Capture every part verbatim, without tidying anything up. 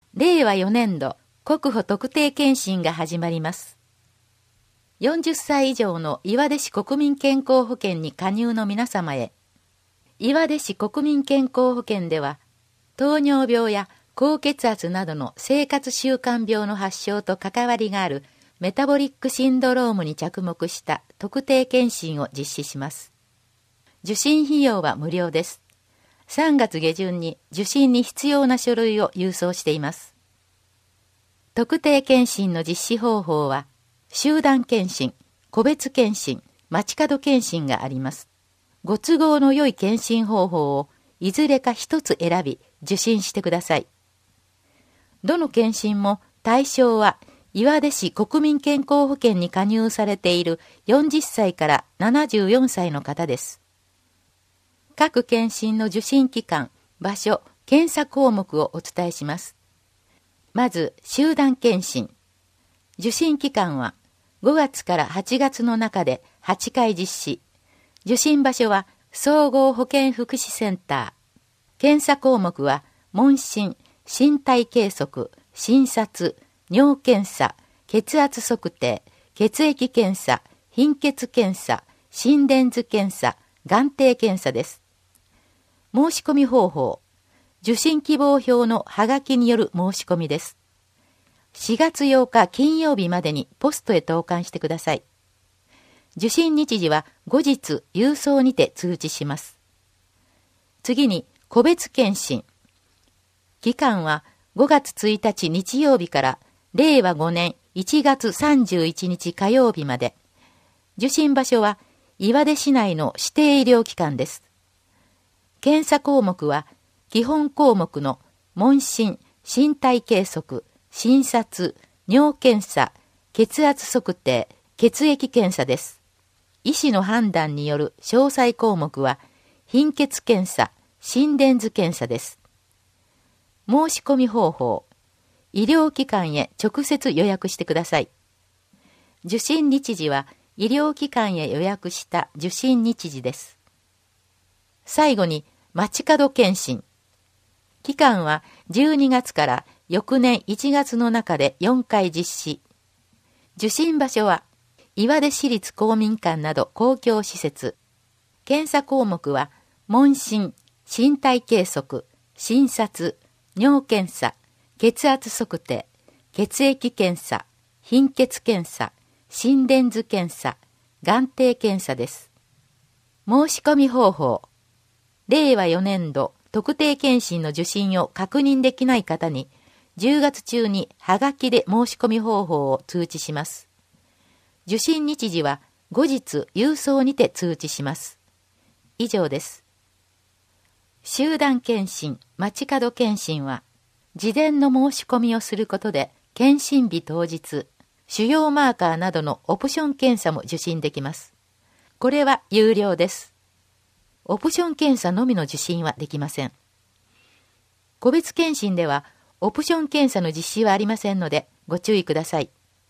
れいわよねんど国保特定健診が始まります。よんじゅっさい以上の岩出市国民健康保険に加入の皆様へ。岩出市国民健康保険では、糖尿病や高血圧などの生活習慣病の発症と関わりがあるメタボリックシンドロームに着目した特定健診を実施します。受診費用は無料です。さんがつげじゅんに受診に必要な書類を郵送しています。特定健診の実施方法は、集団健診、個別健診、街角健診があります。ご都合の良い健診方法をいずれか一つ選び受診してください。どの健診も対象は岩出市国民健康保険に加入されているよんじゅっさいからななじゅうよんさいの方です。各健診の受診期間、場所、検査項目をお伝えします。まず、集団健診。受診期間はごがつからはちがつの中ではちかい実施。受診場所は総合保健福祉センター。検査項目は問診、身体計測、診察、尿検査、血圧測定、血液検査、貧血検査、心電図検査、眼底検査です。申し込み方法。受診希望票のはがきによる申し込みです。しがつようか金曜日までにポストへ投函してください。受診日時は後日郵送にて通知します。次に個別健診。期間はごがつついたち日曜日かられいわごねんいちがつさんじゅういちにち火曜日まで。受診場所は岩出市内の指定医療機関です。検査項目は基本項目の問診、身体計測、診察、尿検査、血圧測定、血液検査です。医師の判断による詳細項目は貧血検査、心電図検査です。申し込み方法。医療機関へ直接予約してください。受診日時は医療機関へ予約した受診日時です。最後に街角検診。期間はじゅうにがつから翌年いちがつの中でよんかい実施。受診場所は岩出市立公民館など公共施設。検査項目は問診、身体計測、診察、尿検査、血圧測定、血液検査、貧血検査、心電図検査、眼底検査です。申し込み方法。れいわよねんど特定健診の受診を確認できない方にじゅうがつちゅうにはがきで申し込み方法を通知します。受診日時は後日郵送にて通知します。以上です。集団健診、街角健診は事前の申し込みをすることで健診日当日、腫瘍マーカーなどのオプション検査も受診できます。これは有料です。オプション検査のみの受診はできません。個別検診ではオプション検査の実施はありませんのでご注意ください。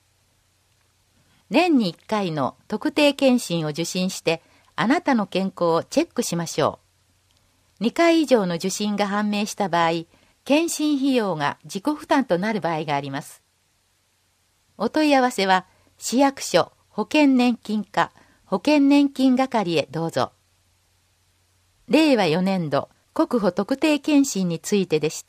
年にいっかいの特定検診を受診してあなたの健康をチェックしましょう。にかい以上の受診が判明した場合、検診費用が自己負担となる場合があります。お問い合わせは市役所保険年金課保険年金係へどうぞ。れいわよねんど国保特定健診についてでした。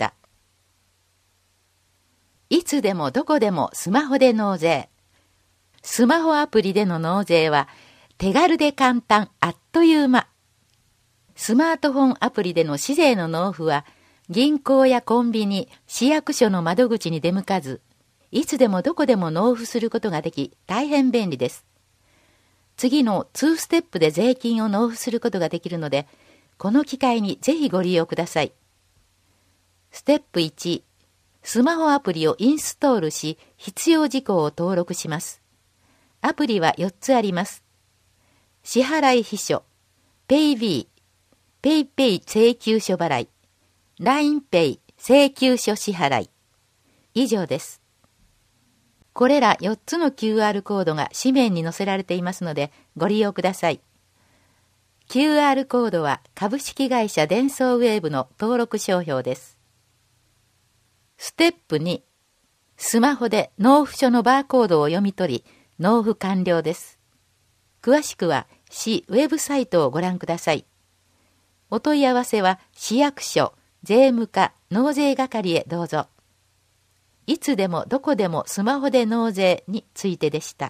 いつでもどこでもスマホで納税。スマホアプリでの納税は手軽で簡単、あっという間。スマートフォンアプリでの市税の納付は銀行やコンビニ、市役所の窓口に出向かず、いつでもどこでも納付することができ大変便利です。次のにステップで税金を納付することができるので、この機会にぜひご利用ください。ステップいち、スマホアプリをインストールし、必要事項を登録します。アプリはよっつあります。支払い秘書、ペイビー、ペイペイ請求書払い、ラインペイ請求書支払い。以上です。これらよっつの キューアール コードが紙面に載せられていますので、ご利用ください。キューアール コードは株式会社デンソーウェーブの登録商標です。 ステップに、スマホで納付書のバーコードを読み取り、納付完了です。詳しくは市ウェブサイトをご覧ください。お問い合わせは市役所、税務課、納税係へどうぞ。いつでもどこでもスマホで納税についてでした。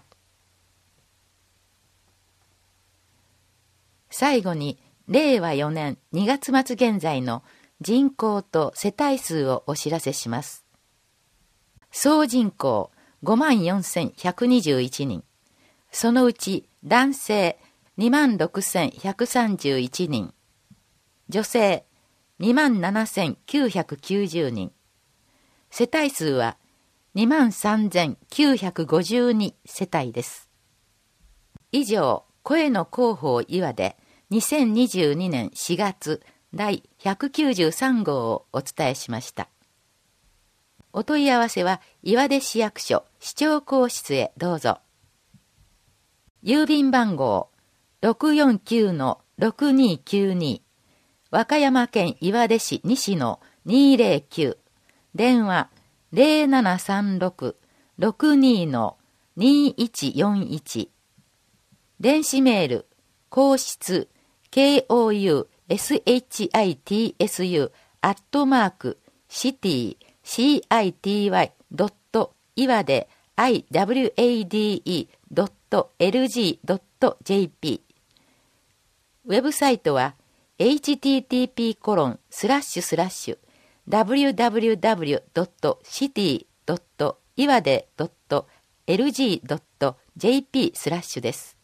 最後に、れいわよねんにがつ末現在の人口と世帯数をお知らせします。総人口 ごまんよんせんひゃくにじゅういちにん。そのうち男性 にまんろくせんひゃくさんじゅういちにん。女性 にまんななせんきゅうひゃくきゅうじゅうにん。世帯数は にまんさんぜんきゅうひゃくごじゅうに 世帯です。以上、声の広報岩でにせんにじゅうにねんしがつだいひゃくきゅうじゅうさんごうをお伝えしました。お問い合わせは岩出市役所市長公室へどうぞ。郵便番号 ろくよんきゅうのろくにきゅうに 和歌山県岩出市西のにーぜろきゅう、電話 ゼロななさんろく ろくにのにいちよんいち、電子メール公室 コウシット アットマークシティ シティ ドット 岩出 アイワデ ドット エルジー ドット ジェーピー。 ウェブサイトは エイチティーティーピーコロンスラッシュスラッシュダブリューダブリューダブリュー ドット シティ ドット 岩出 ドット エルジー ドット ジェーピー スラッシュです。